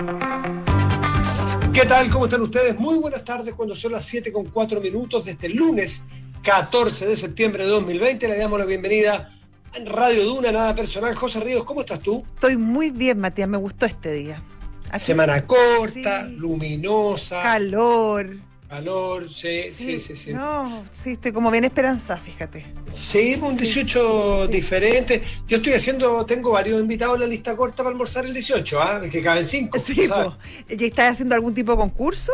¿Qué tal? ¿Cómo están ustedes? Muy buenas tardes cuando son las 7:04 de este lunes 14 de septiembre de 2020. Le damos la bienvenida en Radio Duna, nada personal. José Ríos, ¿cómo estás tú? Estoy muy bien, Matías, me gustó este día. Semana corta, sí. Luminosa. Calor, sí. No, sí, estoy como bien esperanzada, fíjate. Sí, un 18 sí. diferente. Yo tengo varios invitados en la lista corta para almorzar el 18, que caben 5. Sí, ¿y estás haciendo algún tipo de concurso?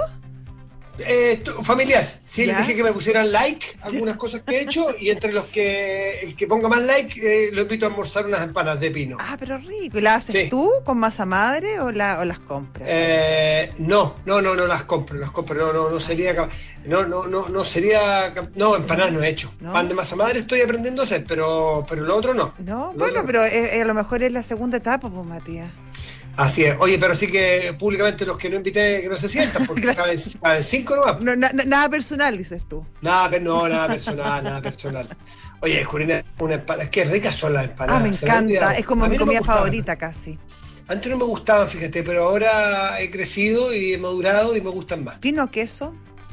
Familiar. Sí, ¿Ya? les dije que me pusieran like a algunas cosas que he hecho y entre los que el que ponga más like lo invito a almorzar unas empanadas de pino. Ah, pero rico. ¿Y las haces Sí. tú con masa madre o las compras? No las compro, no sería capaz. No sería no, empanadas no he hecho. ¿No? Pan de masa madre estoy aprendiendo a hacer, pero lo otro no. No, Lo bueno, otro pero a lo mejor es la segunda etapa, pues, Matías. Así es. Oye, pero sí que públicamente los que no invité que no se sientan, porque Claro. caben 5 nomás. No, nada personal, dices tú. Nada personal. Oye, Jurina, una empanada, es que ricas son las empanadas. Me se me ha encanta, olvidado. es como A mí mi no me comida gustaban. favorita casi. Antes no me gustaban, fíjate, pero ahora he crecido y he madurado y me gustan más. ¿Pino queso?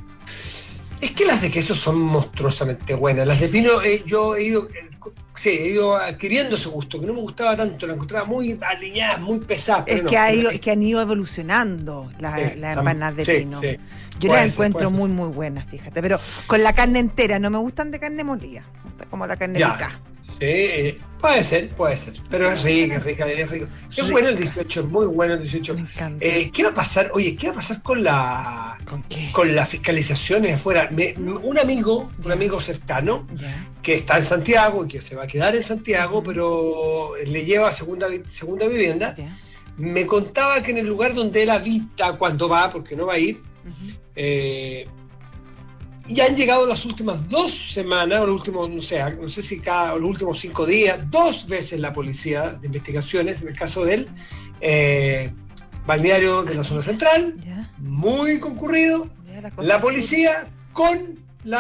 Es que las de queso son monstruosamente buenas. Las de pino, yo he ido adquiriendo ese gusto, que no me gustaba tanto, las encontraba muy aliñadas, muy pesadas. Es que han ido evolucionando las empanadas de pino. Sí. Yo Puede las ser, encuentro puede ser. muy buenas, fíjate, pero con la carne entera, no me gustan de carne molida, me gusta como la carne picada. Sí, puede ser, pero Sí, es rica. Es rico. Es Rica. bueno el 18, es muy bueno el 18. Me encanta. ¿Qué va a pasar? Oye, ¿qué va a pasar con ¿Con qué? las fiscalizaciones afuera? Un amigo cercano, Ya. que está en Santiago y que se va a quedar en Santiago, pero le lleva segunda vivienda, Ya. me contaba que en el lugar donde él habita cuando va, porque no va a ir, Ujú. ya han llegado las últimas 2 semanas, o los últimos, no sé si los últimos 5 días, 2 veces la policía de investigaciones, en el caso de él, balneario de la zona central, Ya. muy concurrido, Ya, la costa la sur. policía con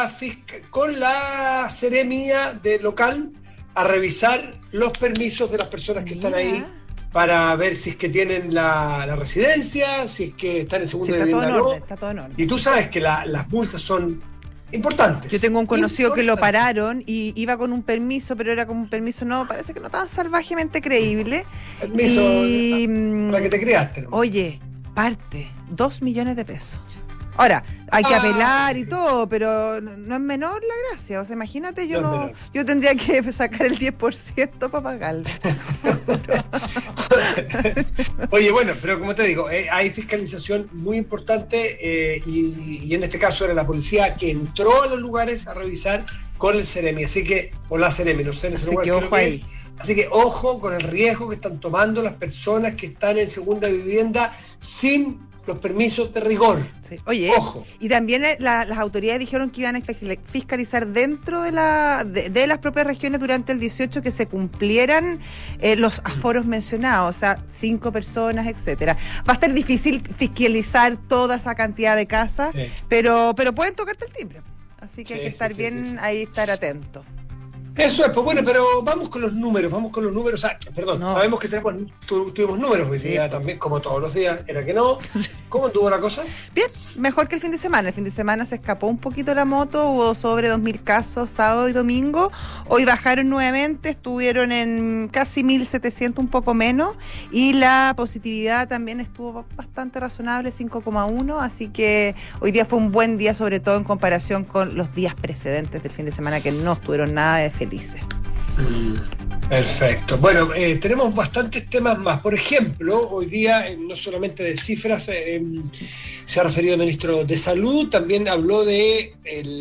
la seremía de local a revisar los permisos de las personas que están Mira. ahí para ver si es que tienen la residencia, si es que están en Sí, segunda está todo vivienda en o orden, no. está todo en orden. Y tú sabes que las multas son importantes. Yo tengo un conocido que lo Importantes. pararon y iba con un permiso, pero era como un permiso parece que no tan salvajemente creíble. Permiso Y, para que te criaste, ¿no? Oye, parte, 2 millones de pesos. Ahora, hay que apelar y todo, pero no es menor la gracia. O sea, imagínate, No es menor. yo tendría que sacar el 10% para pagarlo. Oye, bueno, pero como te digo, hay fiscalización muy importante y en este caso era la policía que entró a los lugares a revisar con el Ceremi, o la Ceremi, no sé en ese Así lugar que creo ojo que ahí. es. Así que ojo con el riesgo que están tomando las personas que están en segunda vivienda sin los permisos de rigor. Sí. Oye, Ojo. y también las autoridades dijeron que iban a fiscalizar dentro de las propias regiones durante el 18 que se cumplieran los aforos mencionados, o sea, 5 personas, etcétera. Va a estar difícil fiscalizar toda esa cantidad de casas, Sí. pero pueden tocarte el timbre. Así que hay Sí, que estar sí, bien sí. ahí, estar atento. Eso es, pues bueno, pero vamos con los números. Perdón, No. sabemos que tuvimos números hoy Sí, día pues. también, como todos los días, era que no. ¿Cómo estuvo la cosa? Bien, mejor que el fin de semana. El fin de semana se escapó un poquito la moto, hubo sobre 2.000 casos sábado y domingo. Hoy bajaron nuevamente, estuvieron en casi 1.700, un poco menos. Y la positividad también estuvo bastante razonable, 5,1. Así que hoy día fue un buen día, sobre todo en comparación con los días precedentes del fin de semana, que no estuvieron nada de felices. Perfecto. Bueno, tenemos bastantes temas más. Por ejemplo, hoy día, no solamente de cifras, se ha referido el ministro de Salud, también habló de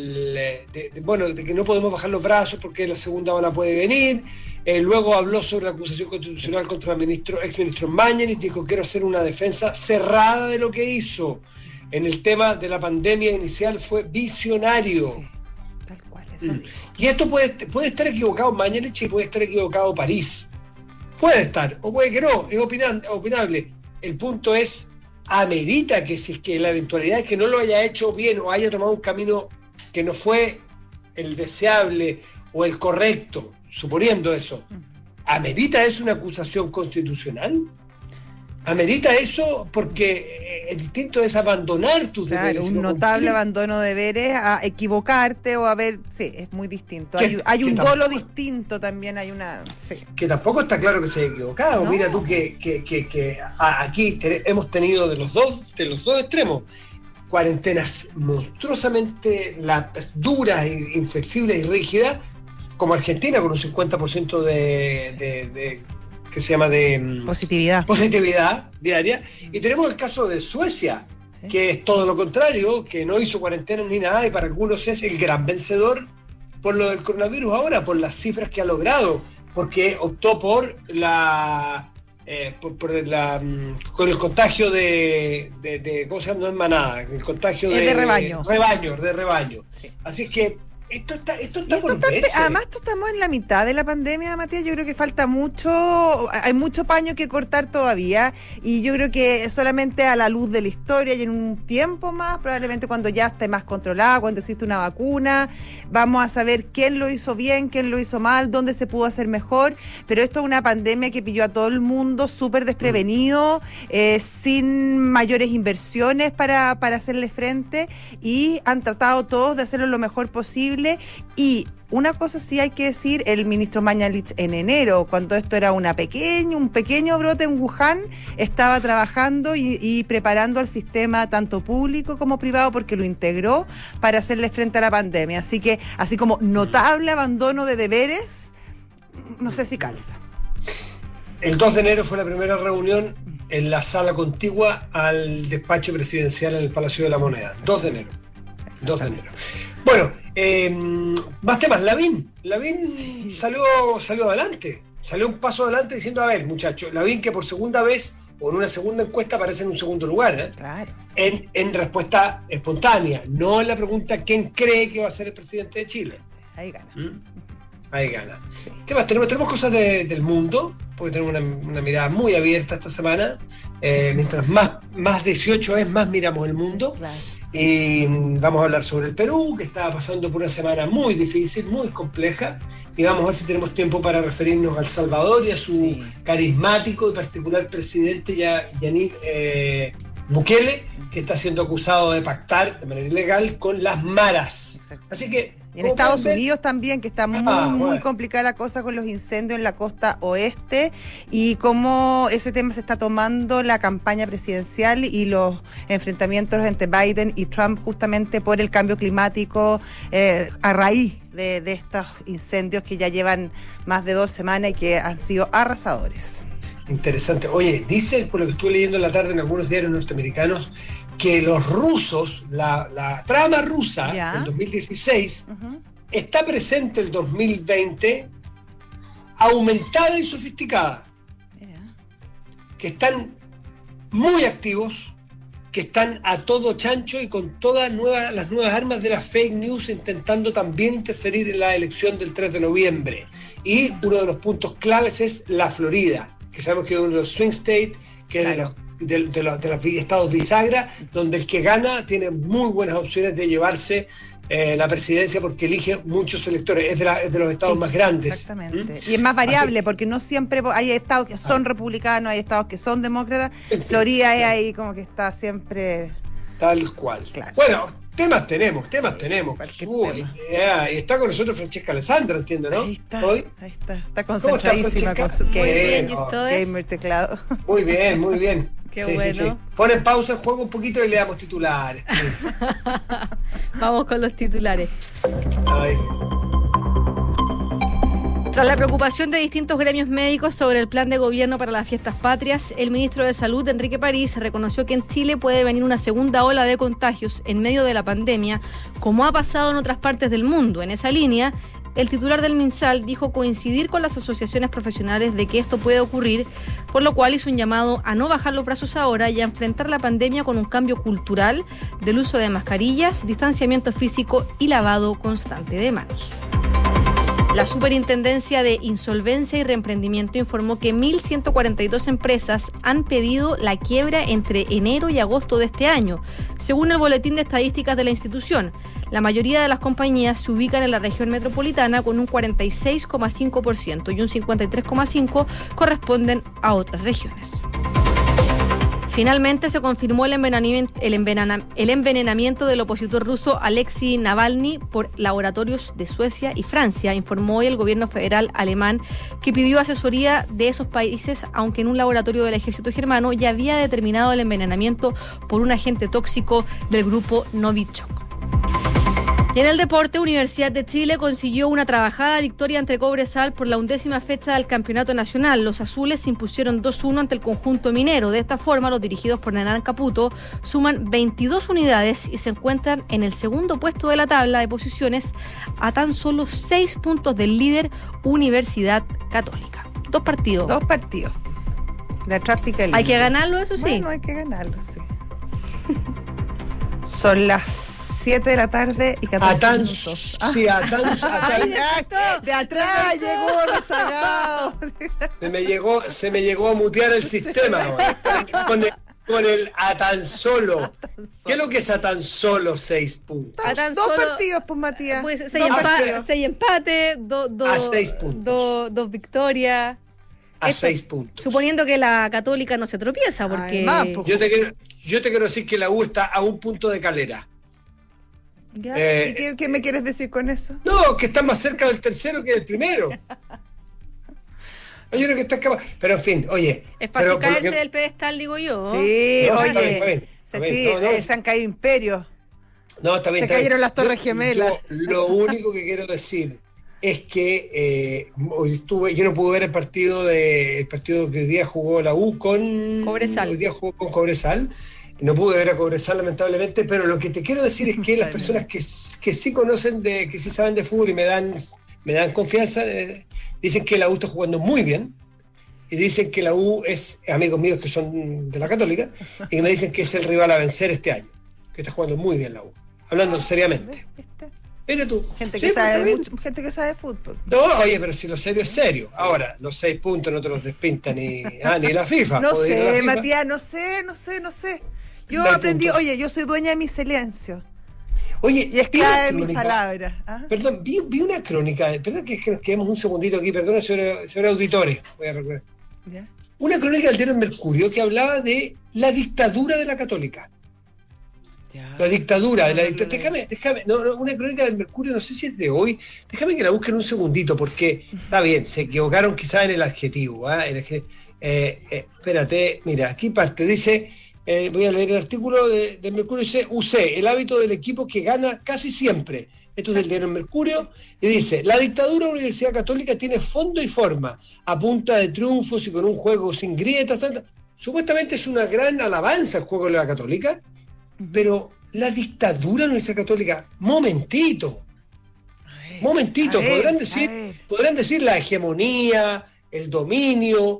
que no podemos bajar los brazos porque la segunda ola puede venir. Luego habló sobre la acusación constitucional contra el exministro Mañalich, dijo: quiero hacer una defensa cerrada de lo que hizo. En el tema de la pandemia inicial fue visionario. Sí, tal cual, eso dijo. Y esto puede estar equivocado Mañalich y puede estar equivocado París. Puede estar, o puede que no, es opinable. El punto es, amerita que si es que la eventualidad es que no lo haya hecho bien o haya tomado un camino que no fue el deseable o el correcto, suponiendo eso, ¿amerita es una acusación constitucional? Amerita eso porque es distinto, es abandonar tus deberes. Un notable abandono de deberes a equivocarte o a ver, sí, es muy distinto. Hay un dolo distinto también, hay una... Sí. Que tampoco está claro que se haya equivocado. No. Mira tú que aquí hemos tenido de los dos extremos cuarentenas monstruosamente duras, inflexibles y rígidas, como Argentina con un 50% de que se llama de positividad diaria, y tenemos el caso de Suecia, ¿sí? Que es todo lo contrario, que no hizo cuarentena ni nada, y para algunos es el gran vencedor por lo del coronavirus ahora, por las cifras que ha logrado, porque optó por con el contagio de ¿cómo se llama? No es manada, el contagio de rebaño. Sí. Así es que esto está por verse. Además, estamos en la mitad de la pandemia, Matías. Yo creo que falta mucho, hay mucho paño que cortar todavía, y yo creo que solamente a la luz de la historia y en un tiempo más, probablemente cuando ya esté más controlada, cuando existe una vacuna, vamos a saber quién lo hizo bien, quién lo hizo mal, dónde se pudo hacer mejor. Pero esto es una pandemia que pilló a todo el mundo súper desprevenido, sin mayores inversiones para hacerle frente, y han tratado todos de hacerlo lo mejor posible. Y una cosa sí hay que decir, el ministro Mañalich en enero, cuando esto era un pequeño brote en Wuhan, estaba trabajando y preparando al sistema tanto público como privado, porque lo integró para hacerle frente a la pandemia. Así que, así como notable abandono de deberes, no sé si calza. El 2 de enero fue la primera reunión en la sala contigua al despacho presidencial en el Palacio de la Moneda. 2 de enero. Bueno, más temas. Lavín sí. salió adelante, salió un paso adelante diciendo, a ver, muchachos, Lavín, que por segunda vez o en una segunda encuesta aparece en un segundo lugar, claro, en respuesta espontánea, no en la pregunta ¿quién cree que va a ser el presidente de Chile? Ahí gana. Ahí gana. Sí. ¿Qué más? Tenemos cosas del mundo, porque tenemos una mirada muy abierta esta semana. Mientras más 18 es, más miramos el mundo. Claro. Y vamos a hablar sobre el Perú, que estaba pasando por una semana muy difícil, muy compleja, y vamos a ver si tenemos tiempo para referirnos a El Salvador y a su carismático y particular presidente, Nayib Bukele, que está siendo acusado de pactar de manera ilegal con las maras. Exacto. Así que y en Estados Unidos también, que está muy complicada la cosa con los incendios en la costa oeste, y cómo ese tema se está tomando la campaña presidencial y los enfrentamientos entre Biden y Trump justamente por el cambio climático, a raíz de estos incendios que ya llevan más de 2 semanas y que han sido arrasadores. Interesante. Oye, dice, por lo que estuve leyendo en la tarde en algunos diarios norteamericanos, que los rusos, la trama rusa del 2016, está presente el 2020, aumentada y sofisticada. Que están muy activos, que están a todo chancho y con todas las nuevas armas de las fake news, intentando también interferir en la elección del 3 de noviembre. Y uno de los puntos claves es la Florida, que sabemos que es uno de los swing states, que es de los estados bisagra, donde el que gana tiene muy buenas opciones de llevarse la presidencia, porque elige muchos electores, es de los estados más grandes. Exactamente. Y es más variable, porque no siempre hay estados que son republicanos, hay estados que son demócratas. Florida es ahí como que está siempre... Tal cual. Claro. Bueno, temas tenemos. Y está con nosotros Francesca Alessandra, entiendo, ¿no? Ahí está. Está concentradísima con su gamer teclado. Muy bien. Qué bueno. Sí. Ponen pausa el juego un poquito y le damos titulares. Vamos con los titulares. Ay. Tras la preocupación de distintos gremios médicos sobre el plan de gobierno para las fiestas patrias, el ministro de Salud, Enrique París, reconoció que en Chile puede venir una segunda ola de contagios en medio de la pandemia, como ha pasado en otras partes del mundo. En esa línea, el titular del MinSal dijo coincidir con las asociaciones profesionales de que esto puede ocurrir, por lo cual hizo un llamado a no bajar los brazos ahora y a enfrentar la pandemia con un cambio cultural del uso de mascarillas, distanciamiento físico y lavado constante de manos. La Superintendencia de Insolvencia y Reemprendimiento informó que 1.142 empresas han pedido la quiebra entre enero y agosto de este año, según el boletín de estadísticas de la institución. La mayoría de las compañías se ubican en la región metropolitana con un 46,5% y un 53,5% corresponden a otras regiones. Finalmente se confirmó el envenenamiento del opositor ruso Alexei Navalny por laboratorios de Suecia y Francia, informó hoy el gobierno federal alemán, que pidió asesoría de esos países, aunque en un laboratorio del ejército germano ya había determinado el envenenamiento por un agente tóxico del grupo Novichok. Y en el deporte, Universidad de Chile consiguió una trabajada victoria ante Cobresal por la 11ª fecha del campeonato nacional. Los azules se impusieron 2-1 ante el conjunto minero. De esta forma, los dirigidos por Hernán Caputo suman 22 unidades y se encuentran en el segundo puesto de la tabla de posiciones, a tan solo 6 puntos del líder Universidad Católica. Dos partidos. De atrás pica el Hay que ganarlo, eso sí. Bueno, hay que ganarlo, sí. Son las 7 de la tarde y 14 minutos. Sí, De atrás llegó rezagado. Se me llegó a mutear el sistema con el a tan solo. ¿Qué es lo que es a tan solo 6 puntos? Dos partidos, pues, Matías. Pues 6 empates, 6 puntos. 2 victorias. A 6 puntos. Suponiendo que la Católica no se tropieza, porque... Yo te quiero decir que la U está a un punto de Calera. ¿Ya? ¿Y qué me quieres decir con eso? No, que está más cerca del tercero que del primero. Yo creo que está capaz. Pero en fin, oye. Es fácil caerse del pedestal, digo yo. Sí, no, oye. Se han caído imperios. No, está bien. Se cayeron las Torres Gemelas. Lo único que quiero decir es que yo no pude ver el partido que hoy día jugó la U con Cobresal. Hoy día jugó con Cobresal. No pude ver a Cobresal, lamentablemente, pero lo que te quiero decir es que las personas que sí conocen, que sí saben de fútbol y me dan confianza, dicen que la U está jugando muy bien, y dicen que la U es, amigos míos que son de la Católica, y que me dicen que es el rival a vencer este año, que está jugando muy bien la U, hablando seriamente. Mira tú. Gente que sabe de fútbol. No, oye, pero si lo serio es serio. Ahora, los 6 puntos no te los despinta ni la FIFA. No sé, Matías, no sé. Yo aprendí, oye, yo soy dueña de mi silencio. Oye, y esclava de mis palabras. Perdón, vi una crónica, perdón que quedemos un segundito aquí, perdón, sobre auditores, voy a recordar. ¿Ya? Una crónica del diario Mercurio que hablaba de la dictadura de la Católica. Ya. La dictadura, déjame, una crónica del Mercurio, no sé si es de hoy, déjame que la busquen un segundito, porque está bien, se equivocaron quizás en el adjetivo. Espérate, mira, aquí parte, dice... voy a leer el artículo del Mercurio, dice UC, el hábito del equipo que gana casi siempre. Esto es del diario Mercurio, y dice: la dictadura de la Universidad Católica tiene fondo y forma, a punta de triunfos y con un juego sin grietas. Supuestamente es una gran alabanza el juego de la Católica, pero la dictadura de la Universidad Católica, momentito, podrán decir la hegemonía, el dominio,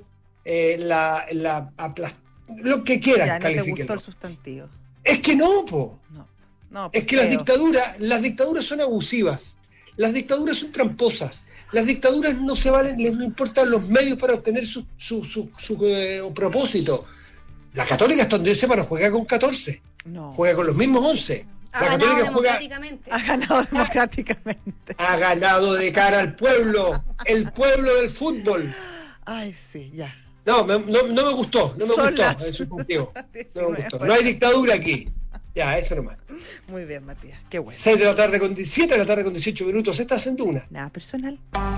lo que quieran. Ya, no te gustó el sustantivo. Es que no, es que creo. las dictaduras son abusivas, las dictaduras son tramposas, las dictaduras no se valen, les no importan los medios para obtener su propósito. La Católica, hasta donde yo sepa, no juega con 14, juega con los mismos 11. La Católica ha ganado democráticamente. Ha ganado de cara al pueblo, el pueblo del fútbol. Ay, sí, ya. No me gustó, el subjuntivo. No me gustó. No hay dictadura aquí. Ya, eso nomás. Muy bien, Matías, qué bueno. 7 de la tarde con 18 minutos, estás en Duna. Nada personal.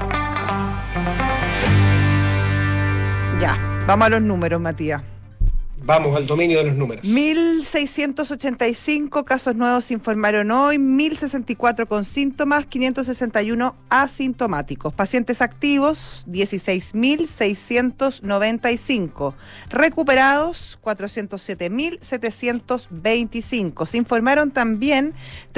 Ya, vamos a los números, Matías. Vamos al dominio de los números. 1.685 casos nuevos se informaron hoy, 1.064 con síntomas, 561 asintomáticos. Pacientes activos, 16.695. Recuperados, 407.725. Se informaron también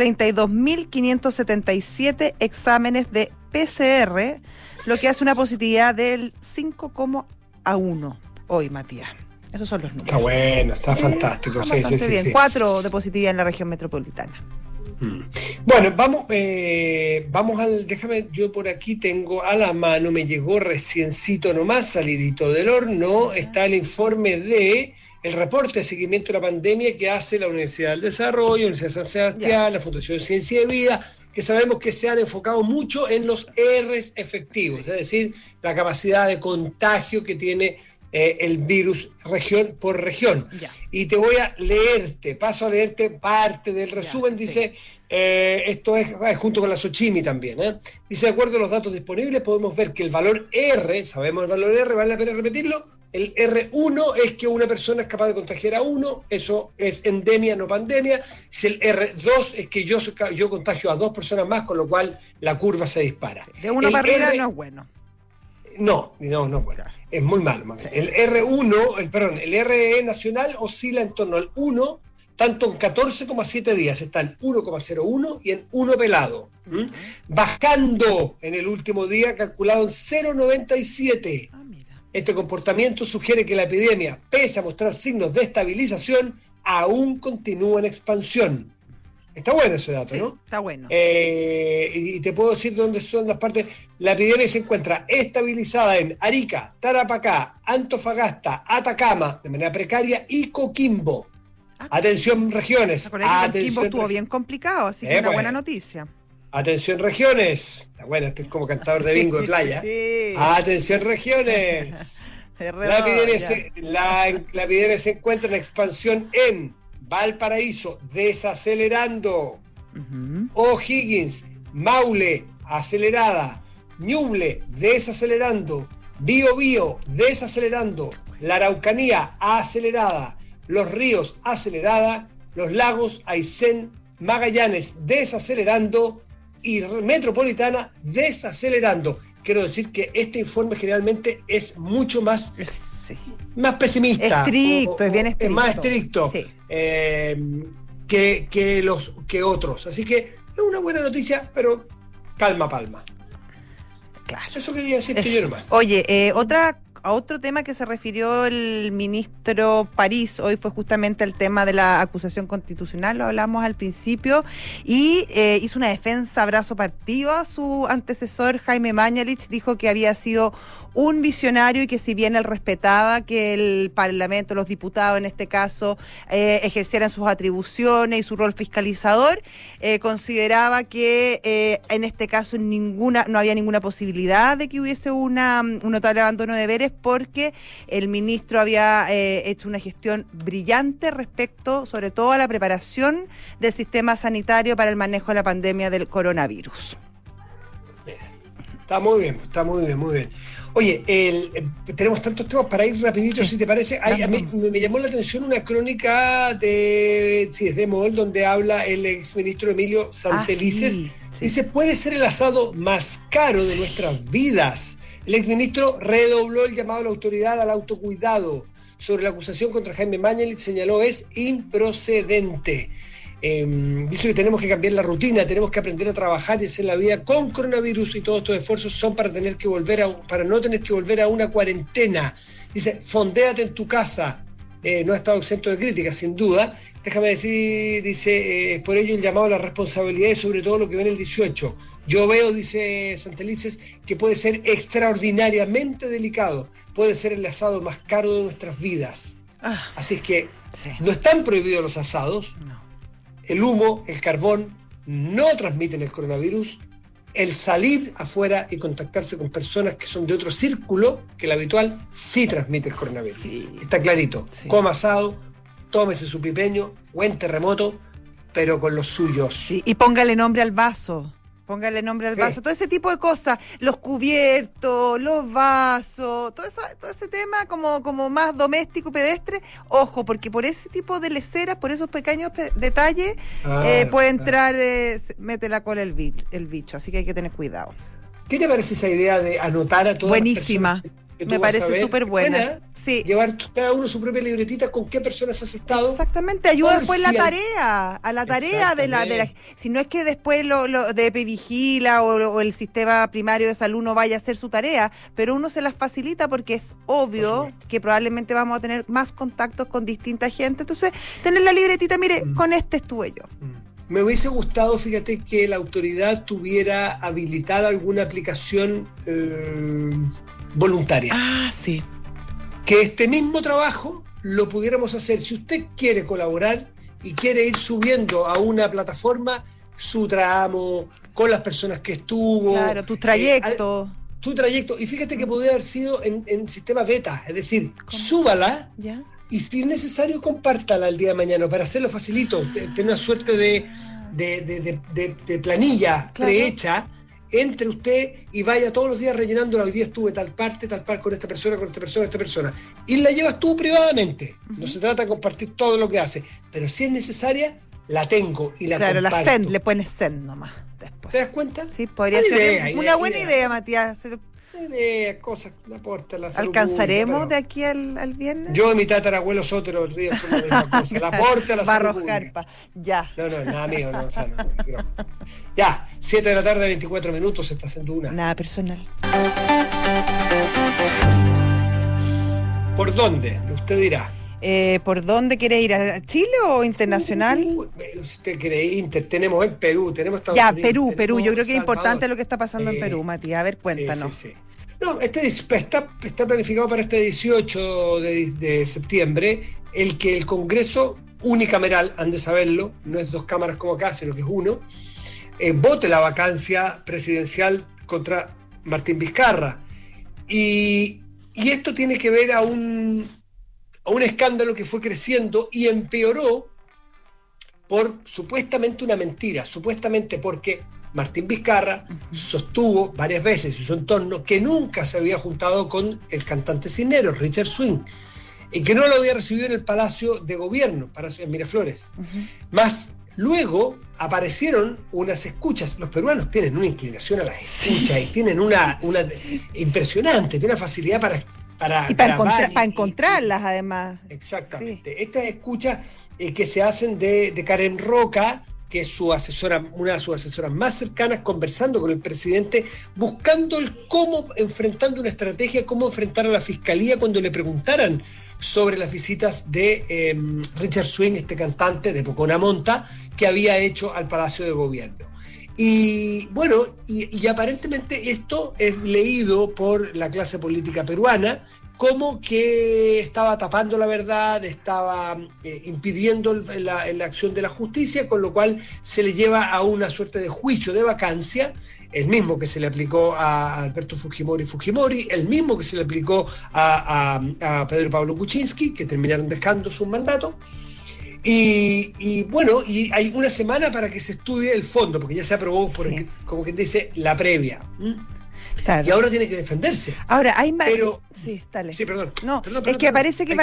32.577 exámenes de PCR, lo que hace una positividad del 5,1 hoy, Matías. Esos son los números. Está bueno, está fantástico. Sí, bien. Sí. 4 de positividad en la región metropolitana. Bueno, vamos déjame, yo por aquí tengo a la mano, me llegó reciencito nomás, salidito del horno, está el informe el reporte de seguimiento de la pandemia que hace la Universidad del Desarrollo, la Universidad de San Sebastián, la Fundación Ciencia y Vida, que sabemos que se han enfocado mucho en los R's efectivos, es decir, la capacidad de contagio que tiene el virus región por región. Ya. Y te voy a paso a leerte parte del resumen, Ya, sí. dice, esto es junto con la Xochimilco también, dice, de acuerdo a los datos disponibles, podemos ver que el valor R, sabemos el valor R, vale la pena repetirlo, el R1 es que una persona es capaz de contagiar a uno, eso es endemia, no pandemia. Si el R2 es que yo contagio a 2 personas más, con lo cual la curva se dispara. De uno El para arriba R, no es bueno. no, bueno. Es muy malo. Sí. El R1, el RE nacional oscila en torno al 1, tanto en 14,7 días. Está en 1,01 y en 1 pelado. Bajando en el último día, calculado en 0,97. Este comportamiento sugiere que la epidemia, pese a mostrar signos de estabilización, aún continúa en expansión. Está bueno ese dato, sí, ¿no? Está bueno. Y te puedo decir dónde son las partes. La epidemia se encuentra estabilizada en Arica, Tarapacá, Antofagasta, Atacama, de manera precaria, y Coquimbo. Atención regiones. Coquimbo estuvo bien complicado, así que una buena noticia. Atención regiones. Bueno, estoy como cantador de bingo de playa. Sí. Atención regiones. La epidemia se encuentra en expansión en Valparaíso, desacelerando. O'Higgins, Maule, acelerada. Ñuble, desacelerando. Biobío, desacelerando. La Araucanía, acelerada. Los Ríos, acelerada. Los Lagos, Aysén, Magallanes, desacelerando. Y Metropolitana, desacelerando. Quiero decir que este informe generalmente es mucho más, más pesimista. Estricto, es bien estricto. Es más estricto que otros. Así que es una buena noticia, pero calma, palma. Claro. Eso quería decirte yo nomás. Oye, otro tema que se refirió el ministro París hoy fue justamente el tema de la acusación constitucional, lo hablamos al principio, y hizo una defensa a brazo partido a su antecesor Jaime Mañalich, dijo que había sido un visionario y que si bien él respetaba que el Parlamento, los diputados en este caso, ejercieran sus atribuciones y su rol fiscalizador, consideraba que en este caso no había ninguna posibilidad de que hubiese un notable abandono de deberes porque el ministro había hecho una gestión brillante respecto sobre todo a la preparación del sistema sanitario para el manejo de la pandemia del coronavirus. Está muy bien, muy bien. Oye, tenemos tantos temas para ir rapidito, si te parece. A mí me llamó la atención una crónica de MOL, donde habla el exministro Emilio Santelices. Dice, puede ser el asado más caro de nuestras vidas. El exministro redobló el llamado a la autoridad al autocuidado. Sobre la acusación contra Jaime Mañalich, señaló es improcedente. Dice que tenemos que cambiar la rutina, tenemos que aprender a trabajar y hacer la vida con coronavirus, y todos estos esfuerzos son para no tener que volver a una cuarentena. Dice, fondéate en tu casa. No ha estado exento de críticas, sin duda. Déjame decir, dice, por ello el llamado a la responsabilidad y sobre todo lo que viene el 18. Yo veo, dice Santelices, que puede ser extraordinariamente delicado, puede ser el asado más caro de nuestras vidas. Así es que no están prohibidos los asados. No. El humo, el carbón no transmiten el coronavirus. El salir afuera y contactarse con personas que son de otro círculo que el habitual sí transmite el coronavirus. Sí. Está clarito. Sí. Coma asado, tómese su pipeño, buen terremoto, pero con los suyos. Sí. Y póngale nombre al vaso. Póngale nombre al vaso, todo ese tipo de cosas, los cubiertos, los vasos, todo ese tema como más doméstico, pedestre, ojo, porque por ese tipo de leceras, por esos pequeños detalles, puede entrar, mete la cola el bicho, así que hay que tener cuidado. ¿Qué te parece esa idea de anotar a todas Buenísima. las personas? Me parece súper buena. Sí. Llevar cada uno su propia libretita con qué personas has estado. Exactamente, ayuda después a la tarea de la si no es que después lo de Epivigila o el sistema primario de salud no vaya a hacer su tarea, pero uno se las facilita porque es obvio que probablemente vamos a tener más contactos con distinta gente. Entonces, tener la libretita, mire, con este estuve yo. Me hubiese gustado, fíjate, que la autoridad tuviera habilitada alguna aplicación voluntaria. Sí. Que este mismo trabajo lo pudiéramos hacer. Si usted quiere colaborar y quiere ir subiendo a una plataforma su tramo, con las personas que estuvo. Claro, tu trayecto. tu trayecto. Y fíjate que podría haber sido en sistema beta, es decir, súbala. ¿Ya? Y si es necesario, compártala el día de mañana para hacerlo facilito, tener una suerte de planilla prehecha entre usted y vaya todos los días rellenándola. Hoy día estuve tal parte con esta persona, con esta persona, esta persona. Y la llevas tú privadamente. No se trata de compartir todo lo que hace. Pero si es necesaria, la tengo y la comparto. Claro, la send, le pones send nomás después. ¿Te das cuenta? Sí, podría ser una buena idea, Matías. Cosas, aporta a la salud ¿Alcanzaremos pública, de aquí al viernes? Yo y mi tatarabuelo Sotero Ríos son la misma cosa. El aporte a la salud pública. Carpa, ya. No, nada mío, no, o sea, no. Ya, 7 de la tarde, 24 minutos, se está haciendo una. Nada personal. ¿Por dónde? Usted dirá. ¿Por dónde quiere ir? ¿A Chile o internacional? Usted quiere Inter, tenemos en Perú, tenemos Estados Ya, Unidos. Perú. Yo creo que es Salvador. importante lo que está pasando en Perú, Matías. A ver, cuéntanos. Sí. No, está planificado para este 18 de septiembre el que el Congreso unicameral, han de saberlo, no es 2 cámaras como acá, sino que es 1, vote la vacancia presidencial contra Martín Vizcarra. Y esto tiene que ver a un escándalo que fue creciendo y empeoró por supuestamente una mentira, supuestamente porque Martín Vizcarra sostuvo varias veces en su entorno que nunca se había juntado con el cantante Cisneros, Richard Swing, y que no lo había recibido en el Palacio de Gobierno, en Miraflores. Más luego aparecieron unas escuchas. Los peruanos tienen una inclinación a las escuchas y tienen una impresionante, tienen una facilidad para encontrarlas, además. Exactamente. Sí. Estas escuchas que se hacen de Karen Roca, que es su asesora, una de sus asesoras más cercanas, conversando con el presidente, buscando enfrentando una estrategia, cómo enfrentar a la fiscalía cuando le preguntaran sobre las visitas de Richard Swing, este cantante de Poconamonta, que había hecho al Palacio de Gobierno. Y bueno, y aparentemente esto es leído por la clase política peruana como que estaba tapando la verdad, estaba impidiendo la acción de la justicia, con lo cual se le lleva a una suerte de juicio de vacancia, el mismo que se le aplicó a Alberto Fujimori, el mismo que se le aplicó a Pedro Pablo Kuczynski, que terminaron dejando su mandato. Y bueno, y hay una semana para que se estudie el fondo, porque ya se aprobó, como quien dice, la previa. Claro. Y ahora tiene que defenderse. Ahora, hay más. Pero, sí, dale. Sí, perdón. No, es que parece que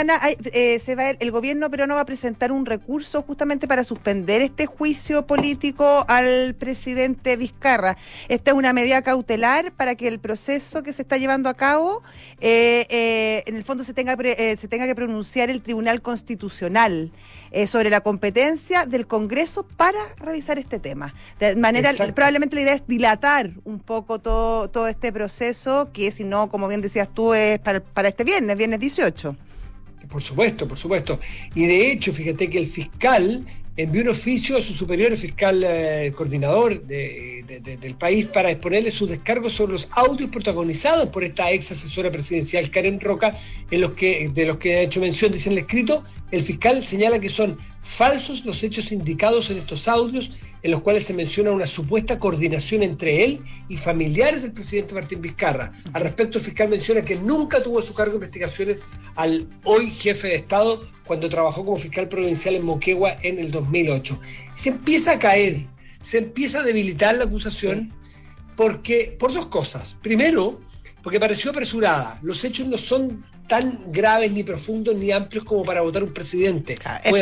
el gobierno peruano va a presentar un recurso justamente para suspender este juicio político al presidente Vizcarra. Esta es una medida cautelar para que el proceso que se está llevando a cabo, en el fondo se tenga que pronunciar el Tribunal Constitucional sobre la competencia del Congreso para revisar este tema. De manera, probablemente la idea es dilatar un poco todo este proceso, que si no, como bien decías tú, es para este viernes 18. Por supuesto. Y de hecho, fíjate que el fiscal envió un oficio a su superior, fiscal coordinador del país, para exponerle sus descargos sobre los audios protagonizados por esta ex asesora presidencial Karen Roca, de los que ha hecho mención. Dice en el escrito, el fiscal señala que son falsos los hechos indicados en estos audios, en los cuales se menciona una supuesta coordinación entre él y familiares del presidente Martín Vizcarra. Al respecto, el fiscal menciona que nunca tuvo a su cargo investigaciones al hoy jefe de Estado cuando trabajó como fiscal provincial en Moquegua en el 2008. Se empieza a caer, se empieza a debilitar la acusación por 2 cosas. Primero, porque pareció apresurada. Los hechos no son tan graves, ni profundos, ni amplios como para votar un presidente.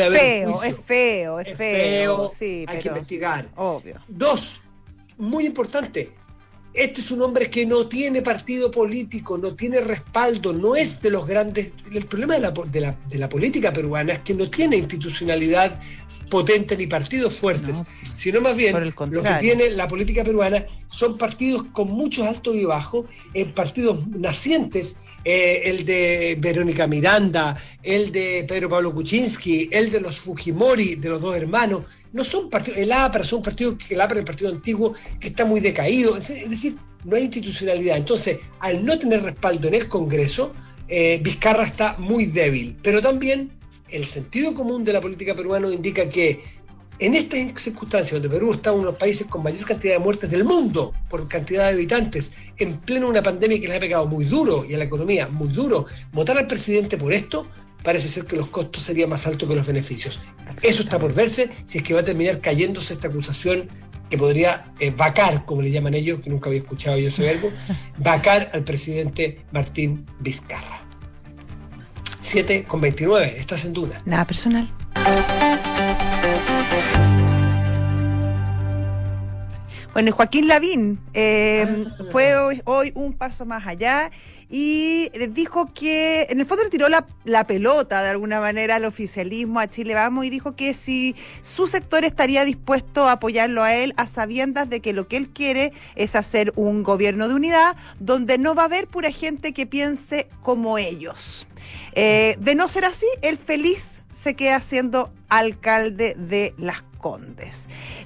Es feo. Sí, hay que investigar. Obvio. 2, muy importante, este es un hombre que no tiene partido político, no tiene respaldo, no es de los grandes. El problema de la política peruana es que no tiene institucionalidad potente ni partidos fuertes, sino más bien lo que tiene la política peruana son partidos con muchos altos y bajos, partidos nacientes, el de Verónica Miranda, el de Pedro Pablo Kuczynski, el de los Fujimori, de los 2 hermanos. No son partidos, el APRA son partidos, el APRA es el partido antiguo que está muy decaído, es decir, no hay institucionalidad. Entonces, al no tener respaldo en el Congreso, Vizcarra está muy débil, pero también el sentido común de la política peruana indica que en estas circunstancias, donde Perú está uno de los países con mayor cantidad de muertes del mundo por cantidad de habitantes, en pleno una pandemia que les ha pegado muy duro y a la economía muy duro, votar al presidente por esto, parece ser que los costos serían más altos que los beneficios. Eso está por verse, si es que va a terminar cayéndose esta acusación que podría vacar, como le llaman ellos, que nunca había escuchado yo ese verbo, vacar al presidente Martín Vizcarra. 7:29, estás en Duna. Nada personal. Bueno, y Joaquín Lavín fue hoy un paso más allá y dijo que, en el fondo le tiró la pelota de alguna manera al oficialismo, a Chile Vamos, y dijo que si su sector estaría dispuesto a apoyarlo a él, a sabiendas de que lo que él quiere es hacer un gobierno de unidad donde no va a haber pura gente que piense como ellos. De no ser así, él feliz se queda siendo alcalde de Las Condes.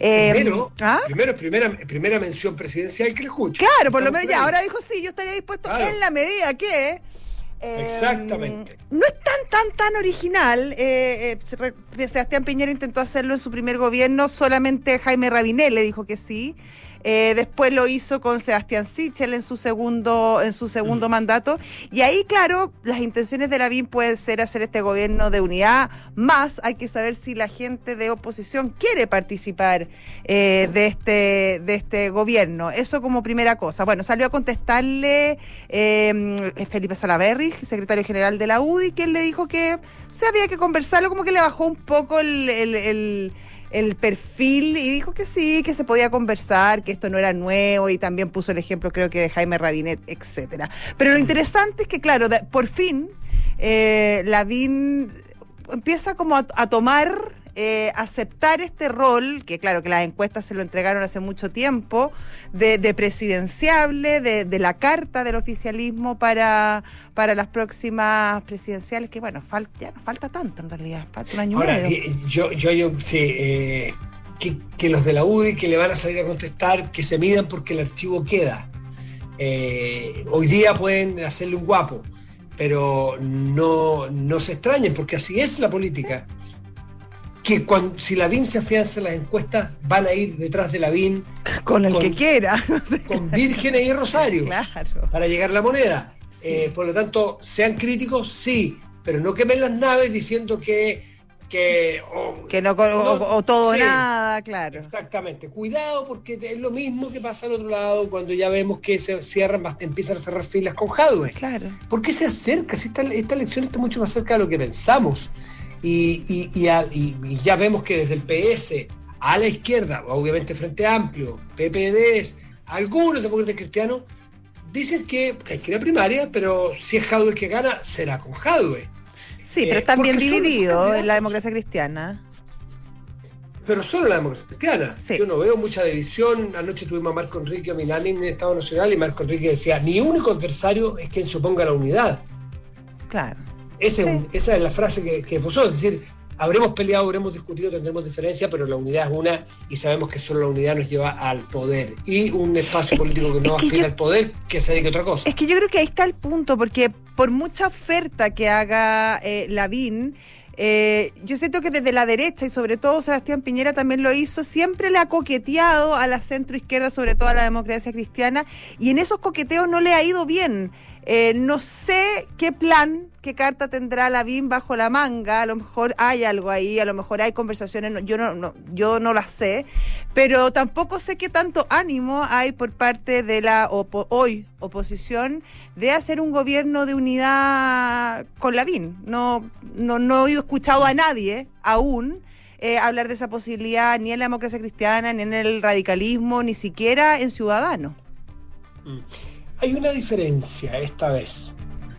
Primera mención presidencial que le escucho. Claro, por lo menos ya, ahora dijo sí, yo estaría dispuesto en la medida que... Exactamente. No es tan original. Sebastián Piñera intentó hacerlo en su primer gobierno, solamente Jaime Rabinel le dijo que sí. Después lo hizo con Sebastián Sichel en su segundo mandato, y ahí, claro, las intenciones de Lavín pueden ser hacer este gobierno de unidad, más hay que saber si la gente de oposición quiere participar de este gobierno. Eso como primera cosa. Bueno, salió a contestarle Felipe Salaverry, secretario general de la UDI, que él le dijo que había que conversarlo, como que le bajó un poco el perfil y dijo que sí, que se podía conversar, que esto no era nuevo, y también puso el ejemplo, creo que de Jaime Rabinet, etcétera. Pero lo interesante es que, claro, por fin Lavín empieza como a tomar, aceptar este rol, que claro, que las encuestas se lo entregaron hace mucho tiempo, de presidenciable, de la carta del oficialismo para las próximas presidenciales, que bueno, ya no falta tanto en realidad, falta un año y medio. Yo sí, que los de la UDI que le van a salir a contestar, que se midan porque el archivo queda. Hoy día pueden hacerle un guapo, pero no se extrañen, porque así es la política. Que si Lavín se afianza en las encuestas, van a ir detrás de Lavín con el que quiera, con vírgenes y rosarios, claro, para llegar la moneda. Sí. Por lo tanto, sean críticos, sí, pero no quemen las naves diciendo que no todo sí, nada, claro. Exactamente. Cuidado, porque es lo mismo que pasa al otro lado cuando ya vemos que empiezan a cerrar filas con Jadwe. Claro. ¿Por qué se acerca? Si esta elección está mucho más cerca de lo que pensamos. Y ya vemos que desde el PS a la izquierda, obviamente Frente Amplio, PPD, algunos demócratas cristianos dicen que hay que ir a primaria, pero si es Jadwe el que gana, será con Jadwe. Sí, pero están bien divididos en la democracia cristiana. Pero solo la democracia cristiana. Sí. Yo no veo mucha división. Anoche tuvimos a Marco Enrique Milani en el Estado Nacional y Marco Enrique decía, mi único adversario es quien se oponga a la unidad. Claro. Esa es la frase que puso, es decir, habremos peleado, habremos discutido, tendremos diferencias, pero la unidad es una y sabemos que solo la unidad nos lleva al poder y un espacio político que no aspira al poder, que se dedique a otra cosa. Es que yo creo que ahí está el punto, porque por mucha oferta que haga Lavín, yo siento que desde la derecha, y sobre todo Sebastián Piñera también lo hizo, siempre le ha coqueteado a la centroizquierda, sobre todo a la democracia cristiana, y en esos coqueteos no le ha ido bien. No sé qué carta tendrá Lavín bajo la manga. A lo mejor hay algo ahí, a lo mejor hay conversaciones, yo no las sé, pero tampoco sé qué tanto ánimo hay por parte de la oposición de hacer un gobierno de unidad con Lavín. No he escuchado a nadie aún hablar de esa posibilidad, ni en la democracia cristiana, ni en el radicalismo, ni siquiera en Ciudadanos. Hay una diferencia esta vez,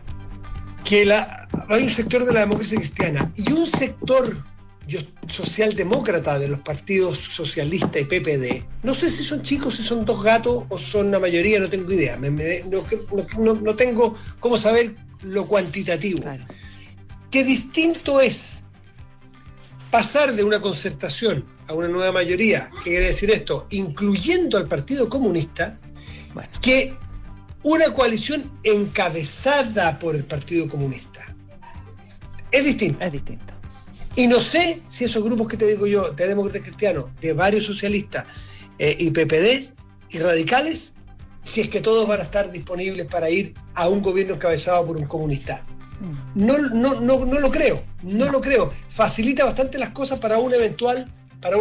que hay un sector de la democracia cristiana y un sector socialdemócrata de los partidos socialista y PPD. No sé si son chicos, si son dos gatos o son la mayoría, no tengo idea. No tengo cómo saber lo cuantitativo. Claro. Qué distinto es pasar de una concertación a una nueva mayoría, ¿qué quiere decir esto? Incluyendo al Partido Comunista, que una coalición encabezada por el Partido Comunista. Es distinto. Y no sé si esos grupos que te digo yo, de demócratas cristianos, de varios socialistas y PPD y radicales, si es que todos van a estar disponibles para ir a un gobierno encabezado por un comunista. No lo creo, no lo creo. Facilita bastante las cosas para una eventual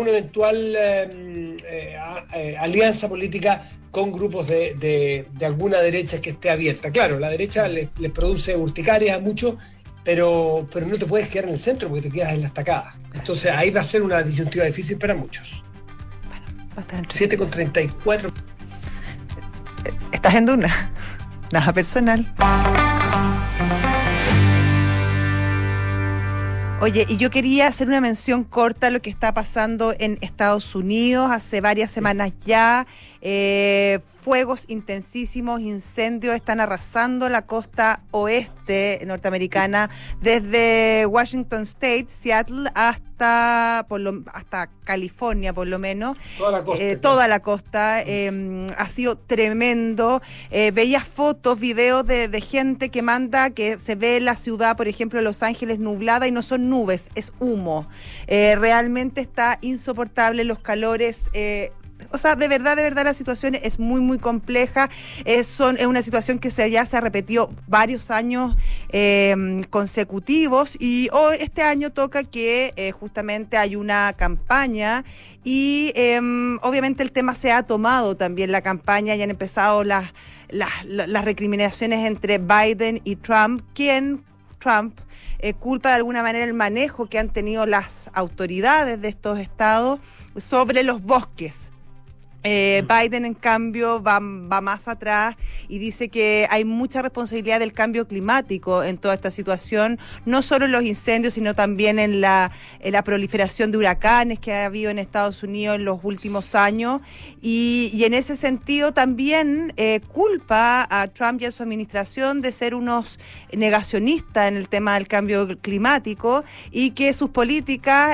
alianza política con grupos de alguna derecha que esté abierta. Claro, la derecha les produce urticarias a muchos, pero no te puedes quedar en el centro porque te quedas en la estacada. Entonces ahí va a ser una disyuntiva difícil para muchos. Bueno, va a estar entre 7:34. Estás en Duna. Nada personal. Oye, y yo quería hacer una mención corta a lo que está pasando en Estados Unidos hace varias semanas ya. Fuegos intensísimos, incendios están arrasando la costa oeste norteamericana, desde Washington State, Seattle, hasta California, por lo menos. Toda la costa. Ha sido tremendo. Veías fotos, videos de gente que manda que se ve la ciudad, por ejemplo, Los Ángeles nublada, y no son nubes, es humo. Realmente está insoportable los calores. O sea, de verdad, la situación es muy, muy compleja. Es una situación que ya se ha repetido varios años consecutivos, y hoy, este año, toca que justamente hay una campaña y obviamente el tema se ha tomado también la campaña y han empezado las recriminaciones entre Biden y Trump. Trump culpa de alguna manera el manejo que han tenido las autoridades de estos estados sobre los bosques. Biden, en cambio, va más atrás y dice que hay mucha responsabilidad del cambio climático en toda esta situación, no solo en los incendios, sino también en la proliferación de huracanes que ha habido en Estados Unidos en los últimos años, y en ese sentido también culpa a Trump y a su administración de ser unos negacionistas en el tema del cambio climático, y que sus políticas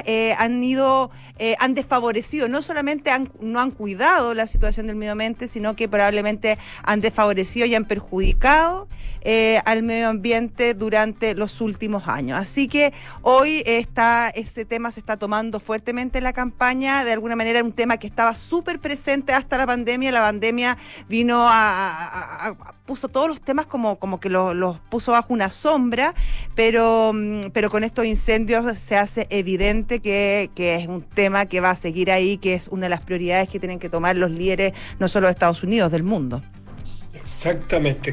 han desfavorecido, no solamente no han cuidado la situación del medio ambiente, sino que probablemente han desfavorecido y han perjudicado al medio ambiente durante los últimos años. Así que hoy este tema se está tomando fuertemente en la campaña. De alguna manera era un tema que estaba súper presente hasta la pandemia. La pandemia vino puso todos los temas como que los puso bajo una sombra, pero con estos incendios se hace evidente que es un tema que va a seguir ahí, que es una de las prioridades que tienen que tomar los líderes, no solo de Estados Unidos, del mundo. Exactamente.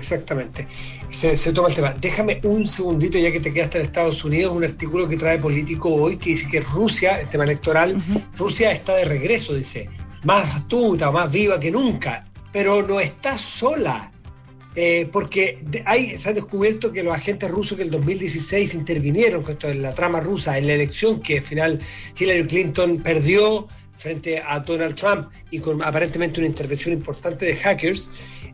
Se toma el tema. Déjame un segundito, ya que te quedaste en Estados Unidos, un artículo que trae Político hoy que dice que Rusia, el tema electoral, Rusia está de regreso, dice, más astuta, más viva que nunca, pero no está sola. Porque se ha descubierto que los agentes rusos que en el 2016 intervinieron con esto en la trama rusa en la elección que al final Hillary Clinton perdió frente a Donald Trump, y con aparentemente una intervención importante de hackers,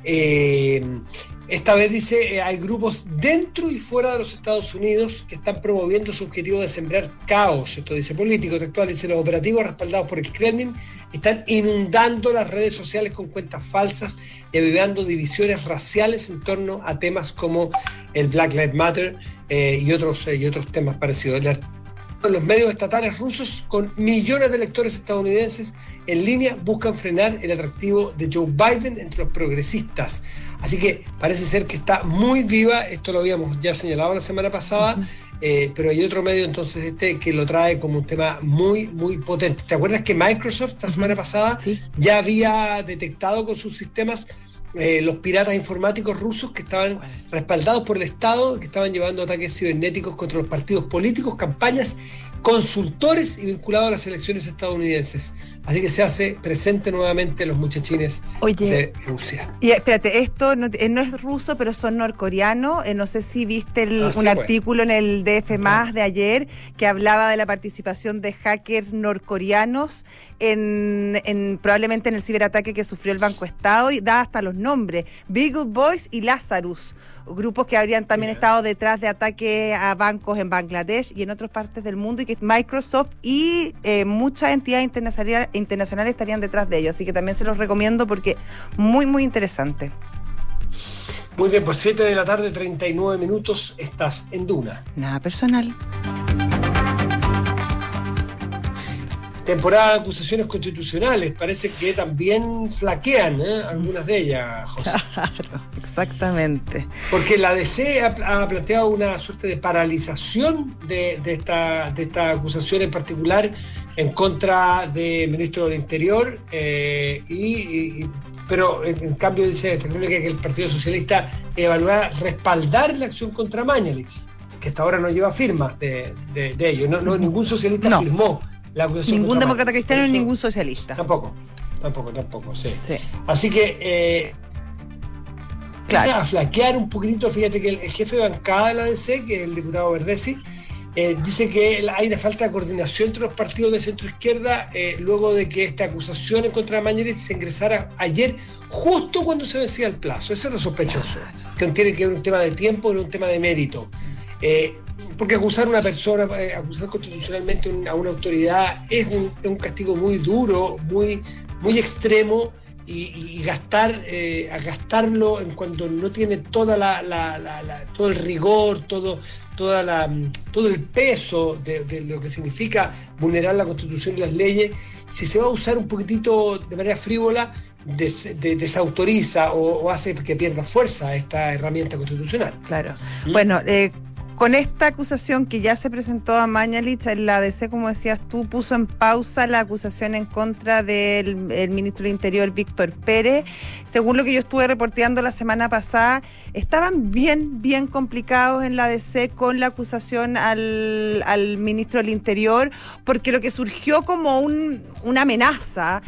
esta vez dice hay grupos dentro y fuera de los Estados Unidos que están promoviendo su objetivo de sembrar caos. Esto dice Político textual, dice los operativos respaldados por el Kremlin están inundando las redes sociales con cuentas falsas y avivando divisiones raciales en torno a temas como el Black Lives Matter y otros temas parecidos. Los medios estatales rusos, con millones de lectores estadounidenses en línea, buscan frenar el atractivo de Joe Biden entre los progresistas. Así que parece ser que está muy viva. Esto lo habíamos ya señalado la semana pasada, pero hay otro medio entonces que lo trae como un tema muy, muy potente. ¿Te acuerdas que Microsoft la semana pasada ya había detectado con sus sistemas los piratas informáticos rusos que estaban respaldados por el Estado, que estaban llevando ataques cibernéticos contra los partidos políticos, campañas, consultores y vinculados a las elecciones estadounidenses? Así que se hace presente nuevamente los muchachines de Rusia. Y espérate, esto no es ruso, pero son norcoreanos. No sé si viste un artículo en el DF+ de ayer que hablaba de la participación de hackers norcoreanos probablemente en el ciberataque que sufrió el Banco Estado, y da hasta los nombres: Beagle Boys y Lazarus, grupos que habrían también estado detrás de ataques a bancos en Bangladesh y en otras partes del mundo, y que Microsoft y muchas entidades internacionales estarían detrás de ellos. Así que también se los recomiendo porque muy, muy interesante. Muy bien, pues 7:39 PM, estás en Duna. Nada personal. temporada de acusaciones constitucionales. Parece que también flaquean algunas de ellas, José. Claro, exactamente. Porque la DC ha planteado una suerte de paralización de esta acusación en particular en contra del ministro del Interior, pero en cambio dice esta crónica que el Partido Socialista evaluará respaldar la acción contra Mañalich, que hasta ahora no lleva firmas de ello. No, ningún socialista firmó la acusación. Ningún contra demócrata Mañalich. cristiano ni ningún socialista. Tampoco, sí. Así que claro, a flaquear un poquitito. Fíjate que el jefe de bancada de la DC, que es el diputado Verdesi, dice que hay una falta de coordinación entre los partidos de centro-izquierda luego de que esta acusación en contra de Mañalich se ingresara ayer, justo cuando se vencía el plazo. Eso es lo sospechoso, que tiene que ver un tema de tiempo y un tema de mérito. Porque acusar a una persona, acusar constitucionalmente a una autoridad es un castigo muy duro, muy extremo, y gastarlo en cuando no tiene todo el rigor, todo el peso de lo que significa vulnerar la Constitución y las leyes. Si se va a usar un poquitito de manera frívola, desautoriza o hace que pierda fuerza esta herramienta constitucional. Claro. Bueno, con esta acusación que ya se presentó a Mañalich, la DC, como decías tú, puso en pausa la acusación en contra del ministro del Interior, Víctor Pérez. Según lo que yo estuve reporteando la semana pasada, estaban bien complicados en la DC con la acusación al ministro del Interior, porque lo que surgió como una amenaza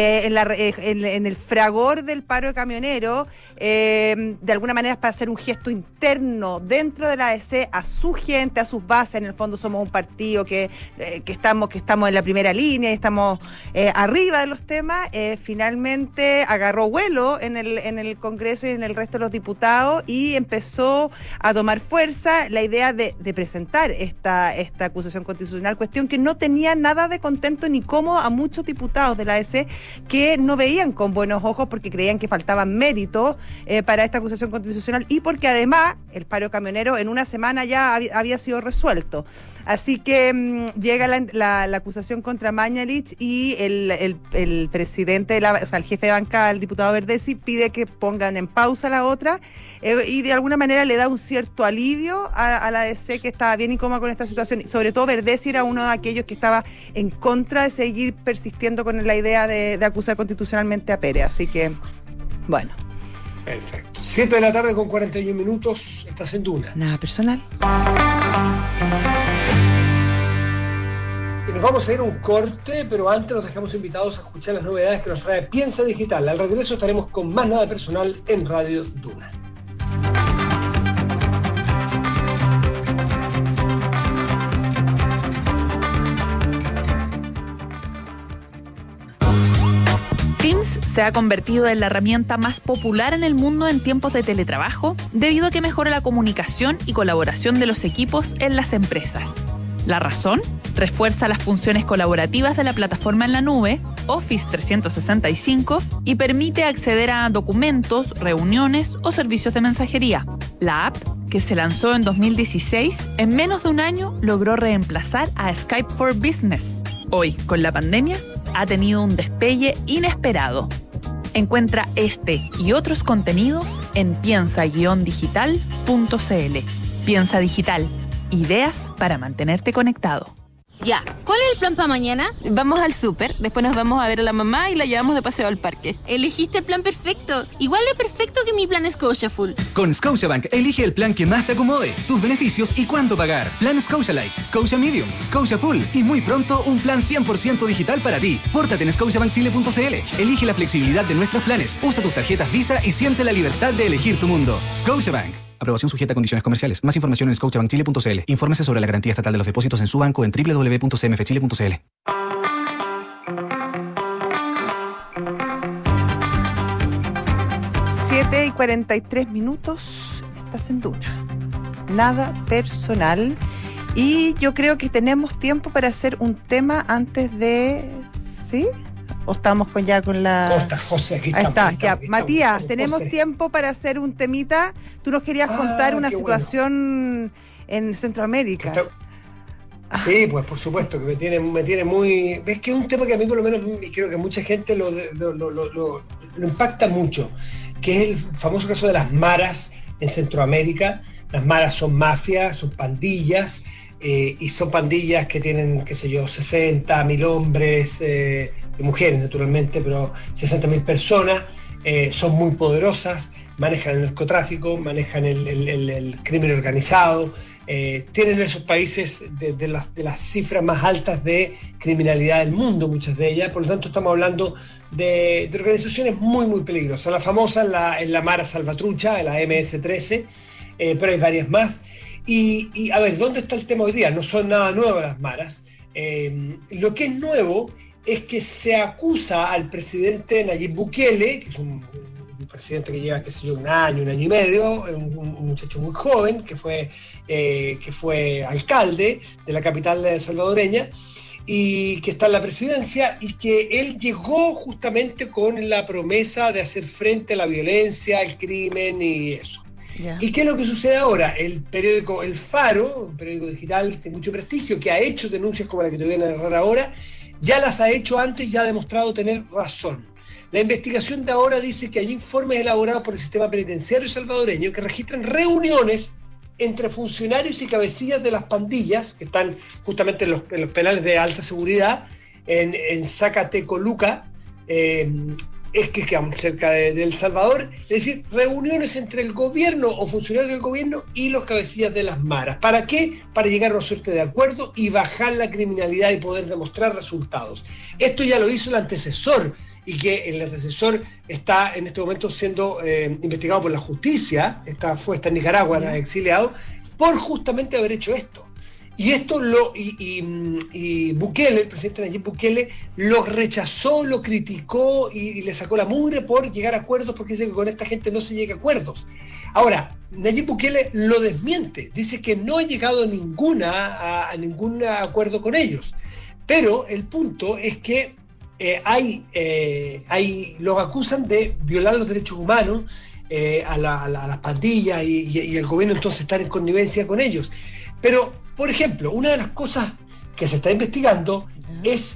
en el fragor del paro de camioneros, de alguna manera es para hacer un gesto interno dentro de la DC a su gente, a sus bases. En el fondo somos un partido que estamos en la primera línea y estamos arriba de los temas. Finalmente agarró vuelo en el Congreso y en el resto de los diputados y empezó a tomar fuerza la idea de presentar esta acusación constitucional, cuestión que no tenía nada de contento ni cómodo a muchos diputados de la DC, que no veían con buenos ojos porque creían que faltaban méritos para esta acusación constitucional, y porque además el paro camionero en una semana ya había sido resuelto. Así que llega la acusación contra Mañalich y el presidente, el jefe de bancada, el diputado Verdesi, pide que pongan en pausa la otra y de alguna manera le da un cierto alivio a la DC, que estaba bien incómoda con esta situación. Sobre todo Verdesi era uno de aquellos que estaba en contra de seguir persistiendo con la idea de acusar constitucionalmente a Pérez. Así que, bueno. Perfecto. 7 de la tarde con 41 minutos, estás en Duna. Nada personal. Y nos vamos a ir a un corte, pero antes nos dejamos invitados a escuchar las novedades que nos trae Piensa Digital. Al regreso estaremos con más Nada Personal en Radio Duna. Teams se ha convertido en la herramienta más popular en el mundo en tiempos de teletrabajo, debido a que mejora la comunicación y colaboración de los equipos en las empresas. ¿La razón? Refuerza las funciones colaborativas de la plataforma en la nube, Office 365, y permite acceder a documentos, reuniones o servicios de mensajería. La app, que se lanzó en 2016, en menos de un año logró reemplazar a Skype for Business. Hoy, con la pandemia, ha tenido un despegue inesperado. Encuentra este y otros contenidos en piensa-digital.cl. Piensa Digital. Ideas para mantenerte conectado. Ya, ¿cuál es el plan para mañana? Vamos al súper, después nos vamos a ver a la mamá y la llevamos de paseo al parque. Elegiste el plan perfecto. Igual de perfecto que mi plan Scotiafull. Con Scotiabank, elige el plan que más te acomode, tus beneficios y cuánto pagar. Plan Scotialite, Scotia Medium, Scotia Full y muy pronto un plan 100% digital para ti. Pórtate en scotiabankchile.cl. Elige la flexibilidad de nuestros planes, usa tus tarjetas Visa y siente la libertad de elegir tu mundo. Scotiabank. Aprobación sujeta a condiciones comerciales. Más información en scotiabankchile.cl. Infórmese sobre la garantía estatal de los depósitos en su banco en www.cmfchile.cl. Siete y 43 minutos, estás en Duna. Nada personal. Y yo creo que tenemos tiempo para hacer un tema antes de... ¿Sí? ¿O estamos con la...? ¿Cómo estás, José? Aquí Ahí estamos, está. Matías, estamos, tenemos José. tiempo para hacer un temita. Tú nos querías contar una qué situación en Centroamérica. Sí, pues por supuesto que me tiene muy... Es que es un tema que a mí por lo menos, y creo que mucha gente lo impacta mucho, que es el famoso caso de las maras en Centroamérica. Las maras son mafias, son pandillas, y son pandillas que tienen, qué sé yo, 60.000 hombres, y mujeres naturalmente, pero 60.000 personas, son muy poderosas, manejan el narcotráfico, manejan el crimen organizado. Tienen esos países de las cifras más altas de criminalidad del mundo, muchas de ellas. Por lo tanto, estamos hablando de organizaciones muy, muy peligrosas. La famosa es la Mara Salvatrucha, la MS-13, pero hay varias más. Y a ver, ¿dónde está el tema hoy día? No son nada nuevas las maras. Lo que es nuevo es que se acusa al presidente Nayib Bukele, que es un presidente que lleva, qué sé yo, un año y medio, un muchacho muy joven que fue alcalde de la capital salvadoreña y que está en la presidencia, y que él llegó justamente con la promesa de hacer frente a la violencia, el crimen y eso. Yeah. ¿Y qué es lo que sucede ahora? El periódico El Faro, un periódico digital de mucho prestigio, que ha hecho denuncias como la que te voy a narrar ahora, ya las ha hecho antes y ha demostrado tener razón. La investigación de ahora dice que hay informes elaborados por el sistema penitenciario salvadoreño que registran reuniones entre funcionarios y cabecillas de las pandillas, que están justamente en los penales de alta seguridad, en Zacatecoluca, es que quedamos cerca de El Salvador. Es decir, reuniones entre el gobierno o funcionarios del gobierno y los cabecillas de las maras. ¿Para qué? Para llegar a una suerte de acuerdo y bajar la criminalidad y poder demostrar resultados. Esto ya lo hizo el antecesor, y que el antecesor está en este momento siendo investigado por la justicia. Está en Nicaragua, exiliado, por justamente haber hecho esto. Y esto y Bukele, el presidente Nayib Bukele, lo rechazó, lo criticó y le sacó la mugre por llegar a acuerdos, porque dice que con esta gente no se llega a acuerdos. Ahora, Nayib Bukele lo desmiente, dice que no ha llegado a ningún acuerdo con ellos. Pero el punto es que los acusan de violar los derechos humanos a las pandillas y el gobierno entonces estar en connivencia con ellos. Pero, por ejemplo, una de las cosas que se está investigando es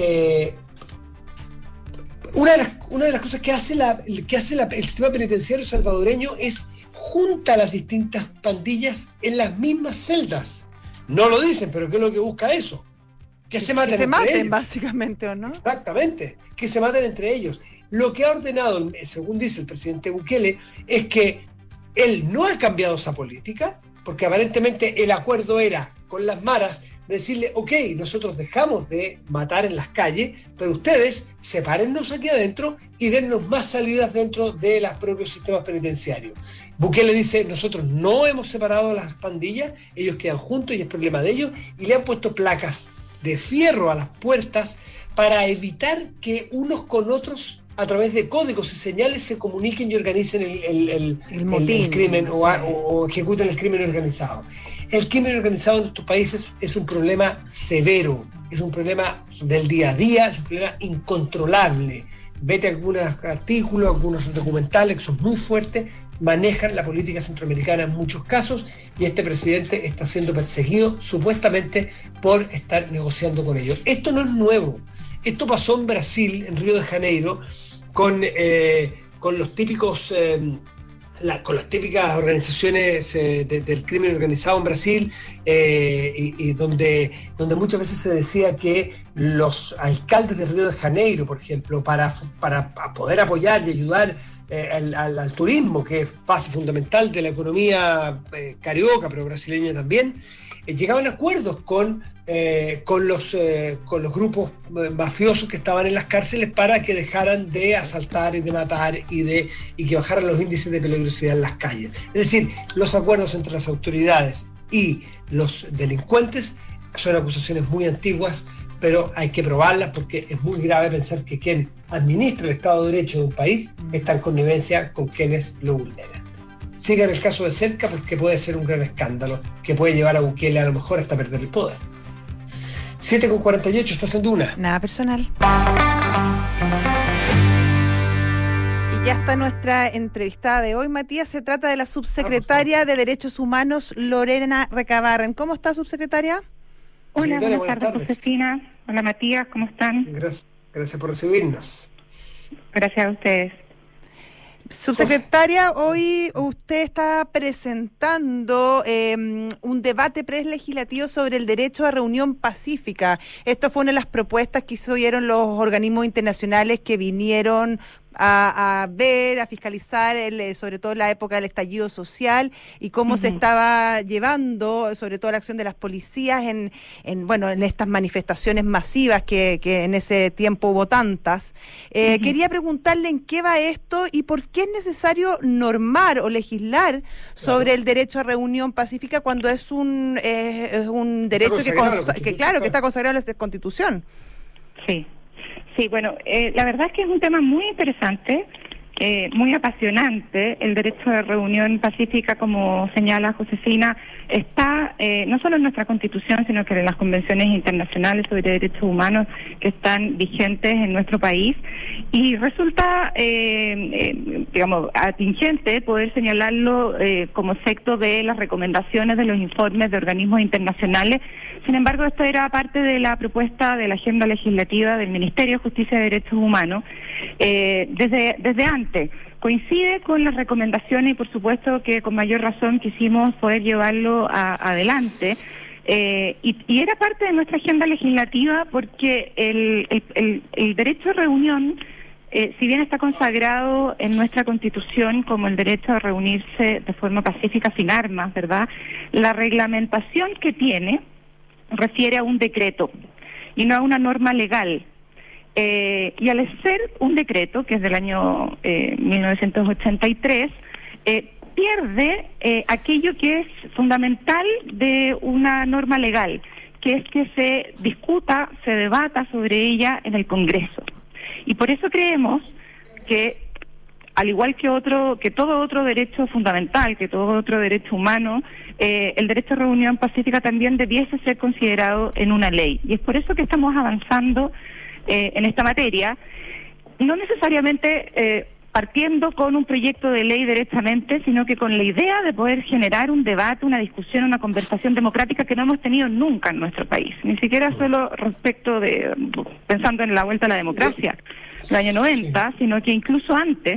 una de las cosas que hace el sistema penitenciario salvadoreño es junta a las distintas pandillas en las mismas celdas. No lo dicen, pero ¿qué es lo que busca eso? Que se maten ellos. Básicamente, ¿o no? Exactamente, que se maten entre ellos. Lo que ha ordenado, según dice el presidente Bukele, es que él no ha cambiado esa política, porque aparentemente el acuerdo era con las maras decirle, ok, nosotros dejamos de matar en las calles, pero ustedes sepárennos aquí adentro y dennos más salidas dentro de los propios sistemas penitenciarios. Bukele dice, nosotros no hemos separado a las pandillas, ellos quedan juntos y es problema de ellos, y le han puesto placas de fierro a las puertas para evitar que unos con otros a través de códigos y señales se comuniquen y organicen el crimen o ejecuten el crimen organizado. El crimen organizado en nuestros países es un problema severo, es un problema del día a día, es un problema incontrolable. Vete a algunos artículos, algunos documentales que son muy fuertes, manejan la política centroamericana en muchos casos, y este presidente está siendo perseguido supuestamente por estar negociando con ellos. Esto no es nuevo. Esto pasó en Brasil, en Río de Janeiro, con los típicos con las típicas organizaciones del crimen organizado en Brasil, y donde muchas veces se decía que los alcaldes de Río de Janeiro, por ejemplo, para poder apoyar y ayudar al turismo, que es base fundamental de la economía carioca, pero brasileña también, llegaban a acuerdos con los grupos mafiosos que estaban en las cárceles para que dejaran de asaltar y de matar y que bajaran los índices de peligrosidad en las calles. Es decir, los acuerdos entre las autoridades y los delincuentes son acusaciones muy antiguas, pero hay que probarlas, porque es muy grave pensar que quien administra el Estado de Derecho de un país está en connivencia con quienes lo vulneran. Sigan el caso de cerca, porque puede ser un gran escándalo que puede llevar a Bukele a lo mejor hasta perder el poder. 7:48, estás en Duna. Nada personal. Y ya está nuestra entrevistada de hoy, Matías. Se trata de la subsecretaria de Derechos Humanos, Lorena Recabarren. ¿Cómo está, subsecretaria? Hola, Secretaria, buenas tardes, Josefina. Hola, Matías, ¿cómo están? Gracias por recibirnos. Gracias a ustedes. Subsecretaria, hoy usted está presentando un debate prelegislativo sobre el derecho a reunión pacífica. Esto fue una de las propuestas que hicieron los organismos internacionales que vinieron a ver, a fiscalizar, sobre todo en la época del estallido social y cómo se estaba llevando, sobre todo la acción de las policías en estas manifestaciones masivas que en ese tiempo hubo tantas. Quería preguntarle en qué va esto y por qué es necesario normar o legislar sobre el derecho a reunión pacífica cuando es un derecho que está consagrado en la Constitución. Sí, bueno, la verdad es que es un tema muy interesante, muy apasionante. El derecho de reunión pacífica, como señala Josefina, está no solo en nuestra Constitución, sino que en las convenciones internacionales sobre derechos humanos que están vigentes en nuestro país. Y resulta, atingente poder señalarlo como efecto de las recomendaciones de los informes de organismos internacionales. Sin embargo, esto era parte de la propuesta de la agenda legislativa del Ministerio de Justicia y Derechos Humanos desde antes. Coincide con las recomendaciones y, por supuesto, que con mayor razón quisimos poder llevarlo adelante. Y era parte de nuestra agenda legislativa porque el derecho a reunión, si bien está consagrado en nuestra Constitución como el derecho a reunirse de forma pacífica sin armas, ¿verdad? La reglamentación que tiene refiere a un decreto y no a una norma legal. Y al ser un decreto, que es del año 1983, pierde aquello que es fundamental de una norma legal, que es que se discuta, se debata sobre ella en el Congreso. Y por eso creemos que, al igual que todo otro derecho fundamental, que todo otro derecho humano, el derecho a reunión pacífica también debiese ser considerado en una ley. Y es por eso que estamos avanzando en esta materia, no necesariamente partiendo con un proyecto de ley directamente, sino que con la idea de poder generar un debate, una discusión, una conversación democrática que no hemos tenido nunca en nuestro país, ni siquiera solo respecto pensando en la vuelta a la democracia del año 90, sino que incluso antes.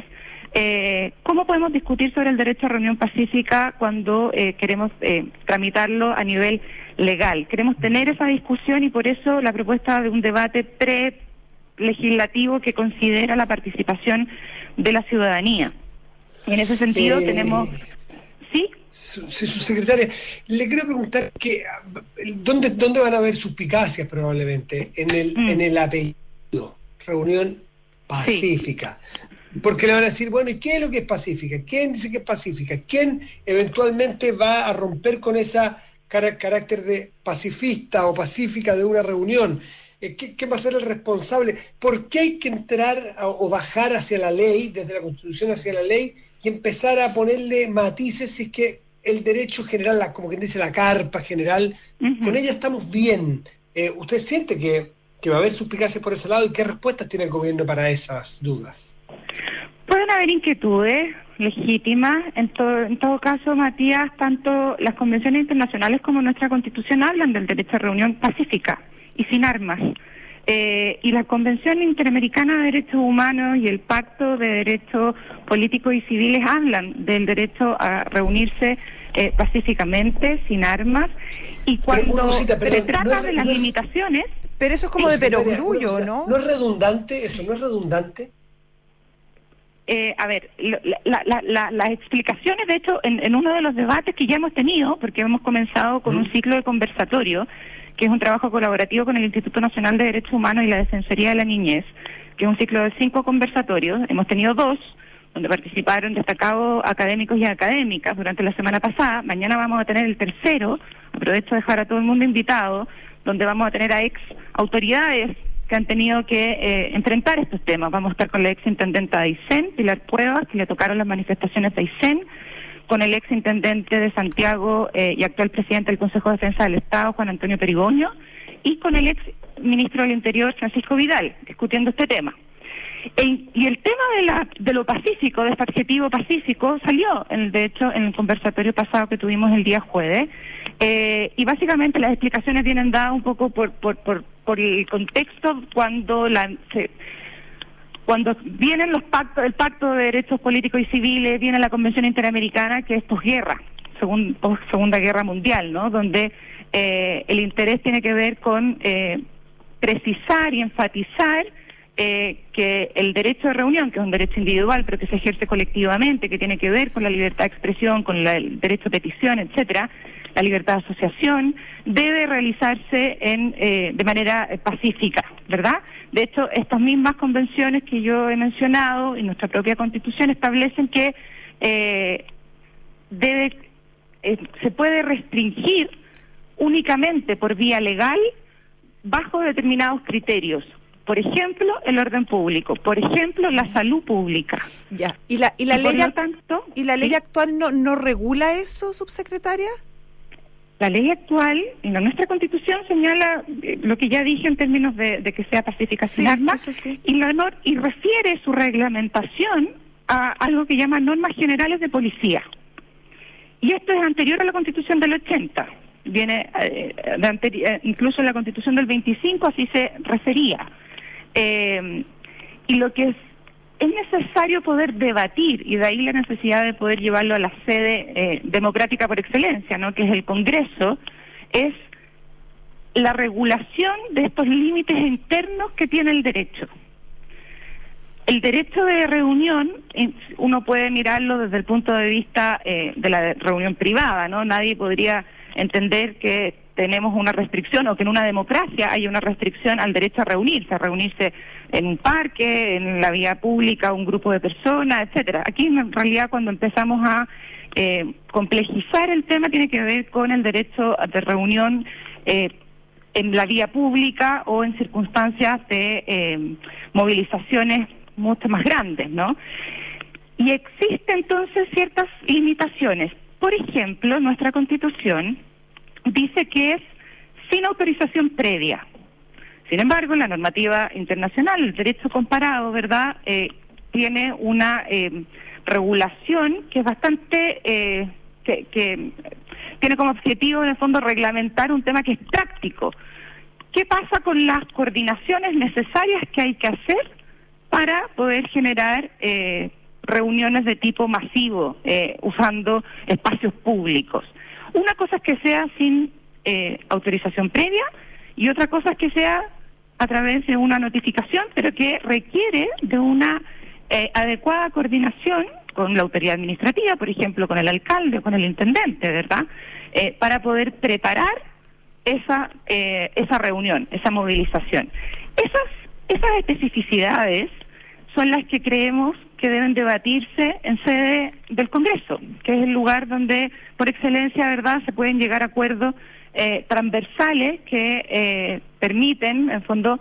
¿Cómo podemos discutir sobre el derecho a reunión pacífica cuando queremos tramitarlo a nivel legal? Queremos tener esa discusión y por eso la propuesta de un debate pre-legislativo que considera la participación de la ciudadanía. Y en ese sentido tenemos... ¿Sí? Sí, subsecretaria, le quiero preguntar que ¿dónde van a haber suspicacias probablemente? En el apellido, reunión pacífica. Sí. Porque le van a decir, bueno, ¿y qué es lo que es pacífica? ¿Quién dice que es pacífica? ¿Quién eventualmente va a romper con esa carácter de pacifista o pacífica de una reunión? ¿Qué va a ser el responsable? ¿Por qué hay que entrar o bajar hacia la ley, desde la Constitución hacia la ley, y empezar a ponerle matices si es que el derecho general, como quien dice la carpa general, con ella estamos bien? ¿Usted siente que va a haber suspicacias por ese lado y qué respuestas tiene el gobierno para esas dudas? Pueden haber inquietudes legítimas. En todo caso, Matías, tanto las convenciones internacionales como nuestra Constitución hablan del derecho a reunión pacífica y sin armas. Y la Convención Interamericana de Derechos Humanos y el Pacto de Derechos Políticos y Civiles hablan del derecho a reunirse pacíficamente, sin armas. Y cuando se trata de las limitaciones... Pero eso es como de perogrullo, ¿no? ¿No es redundante eso? ¿No es redundante? Las explicaciones, de hecho, en uno de los debates que ya hemos tenido, porque hemos comenzado con un ciclo de conversatorio, que es un trabajo colaborativo con el Instituto Nacional de Derechos Humanos y la Defensoría de la Niñez, que es un ciclo de 5 conversatorios. Hemos tenido 2, donde participaron destacados académicos y académicas durante la semana pasada. Mañana vamos a tener el tercero, aprovecho a dejar a todo el mundo invitado, donde vamos a tener a ex autoridades que han tenido que enfrentar estos temas. Vamos a estar con la ex intendenta de Aysén, Pilar Cuevas, que le tocaron las manifestaciones de Aysén, con el ex intendente de Santiago y actual presidente del Consejo de Defensa del Estado, Juan Antonio Perigoño, y con el ex ministro del Interior, Francisco Vidal, discutiendo este tema. Y el tema de lo pacífico, de este adjetivo pacífico, salió, de hecho, en el conversatorio pasado que tuvimos el día jueves, Y básicamente las explicaciones vienen dadas un poco por el contexto cuando vienen los pactos, el Pacto de Derechos Políticos y Civiles, viene la Convención Interamericana, que es posguerra, Segunda Guerra Mundial, ¿no? Donde el interés tiene que ver con precisar y enfatizar que el derecho de reunión, que es un derecho individual, pero que se ejerce colectivamente, que tiene que ver con la libertad de expresión, con el derecho de petición, etcétera, la libertad de asociación, debe realizarse de manera pacífica, ¿verdad? De hecho, estas mismas convenciones que yo he mencionado y nuestra propia Constitución establecen que se puede restringir únicamente por vía legal bajo determinados criterios. Por ejemplo, el orden público, por ejemplo, la salud pública. Ya. ¿Y la ley actual no regula eso, subsecretaria? La ley actual, y nuestra Constitución señala lo que ya dije en términos de que sea pacífica sin armas, sí. y refiere su reglamentación a algo que llama normas generales de policía. Y esto es anterior a la Constitución del 80. Viene incluso en la Constitución del 25 así se refería. Y lo que es necesario poder debatir, y de ahí la necesidad de poder llevarlo a la sede democrática por excelencia, ¿no? Que es el Congreso, es la regulación de estos límites internos que tiene el derecho. El derecho de reunión, uno puede mirarlo desde el punto de vista de la reunión privada, ¿no? Nadie podría entender que tenemos una restricción o que en una democracia hay una restricción al derecho a reunirse en un parque, en la vía pública, un grupo de personas, etcétera. Aquí en realidad cuando empezamos a complejizar el tema tiene que ver con el derecho de reunión en la vía pública o en circunstancias de movilizaciones mucho más grandes, ¿no? Y existen entonces ciertas limitaciones. Por ejemplo, nuestra Constitución dice que es sin autorización previa. Sin embargo, la normativa internacional, el derecho comparado, ¿verdad?, tiene una regulación que es bastante, que tiene como objetivo, en el fondo, reglamentar un tema que es práctico. ¿Qué pasa con las coordinaciones necesarias que hay que hacer para poder generar reuniones de tipo masivo, usando espacios públicos? Una cosa es que sea sin autorización previa y otra cosa es que sea a través de una notificación, pero que requiere de una adecuada coordinación con la autoridad administrativa, por ejemplo, con el alcalde o con el intendente, ¿verdad? Para poder preparar esa reunión, esa movilización. Esas especificidades son las que creemos que deben debatirse en sede del Congreso, que es el lugar donde, por excelencia, ¿verdad?, se pueden llegar a acuerdos transversales que permiten, en fondo,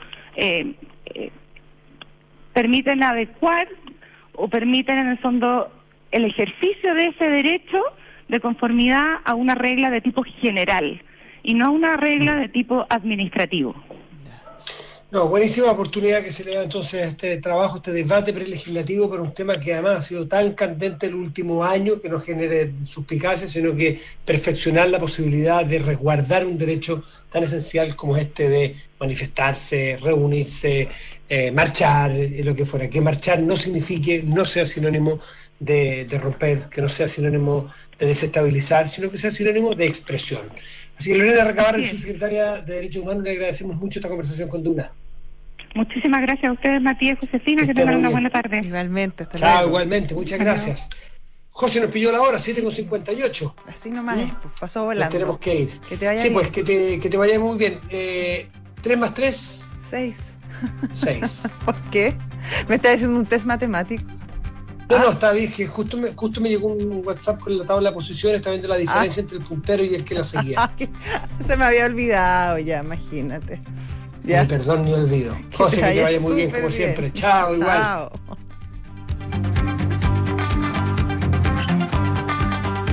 permiten adecuar o permiten, en el fondo, el ejercicio de ese derecho de conformidad a una regla de tipo general y no a una regla de tipo administrativo. No, buenísima oportunidad que se le da entonces a este trabajo, este debate prelegislativo por un tema que además ha sido tan candente el último año, que no genere suspicacia, sino que perfeccionar la posibilidad de resguardar un derecho tan esencial como este de manifestarse, reunirse, marchar, lo que fuera. Que marchar no signifique, no sea sinónimo de romper, que no sea sinónimo de desestabilizar, sino que sea sinónimo de expresión. Así que Lorena Recabarren, subsecretaria de Derechos Humanos, le agradecemos mucho esta conversación con Duna. Muchísimas gracias a ustedes, Matías y Josefina, que tengan una buena tarde. Igualmente, hasta luego. Chao, igualmente, muchas gracias. José, nos pilló la hora, 7:58. Así nomás, pues pasó volando. Nos tenemos que ir. Que te vaya bien. Pues, que te vaya muy bien. 3 más 3. 6. 6. ¿Por qué? ¿Me estás haciendo un test matemático? No, está bien, que justo me llegó un WhatsApp con la tabla de posiciones, está viendo la diferencia entre el puntero y el que la seguía. Se me había olvidado ya, imagínate. Ya. Perdón, ni olvido. José, que te vaya muy bien, como siempre. Chao, igual.